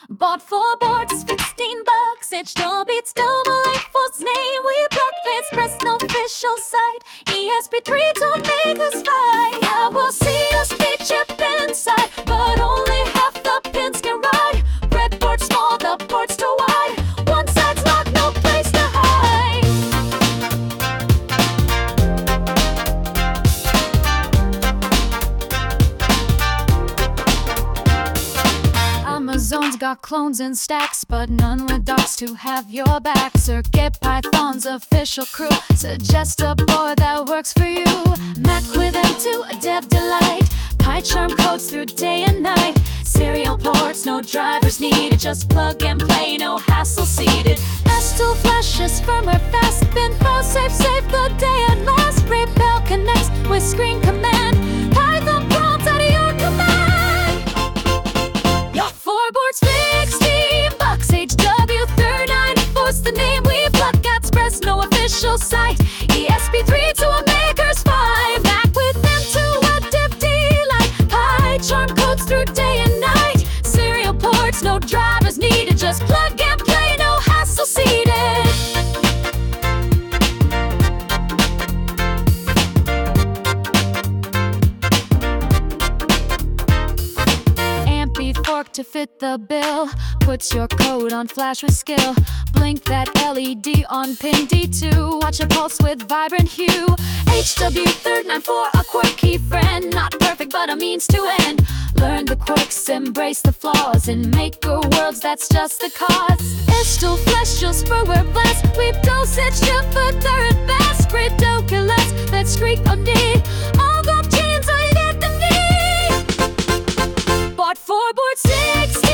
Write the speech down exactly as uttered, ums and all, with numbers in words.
Bought four boards, fifteen bucks. H double beats, double A Force name. We block fits, press no official site. E S P three don't make us fight. Yeah, we'll see us be chip inside, but only half the pins can ride. Breadboard small, the board's too wide. One side's locked, no place to hide. Amazon's got clones in stacks, but none with docks to have your back. CircuitPython's official crew suggest a board that works for you. Mac with M two, a dev delight. PyCharm codes through day and night. Serial ports, no drivers needed. Just plug and play, no hassle seated. S two flashes, firmware fast. Bin pro safe, save the day at last. Rebel connects with screen command. Python prompts out of your command. Four boards, sixteen bucks. H W thirty-nine Force the name we pluck at. Express no official site. E S P three to a maker's five. Mac with M two, a div delight. PyCharm codes through day and night. Serial ports, no drivers needed. Just plug and play, no hassle seated. Fork to fit the bill. Puts your code on flash with skill. Blink that L E D on pin D two. Watch a pulse with vibrant hue. H W thirty-nine for a quirky friend. Not perfect but a means to end. Learn the quirks, embrace the flaws. In maker worlds, that's just the cause. Estel flesh, just firmware blast. We've dosage to further advance. Ridiculous, that screak on D. All got genes, I get the knee. Bought four boards, six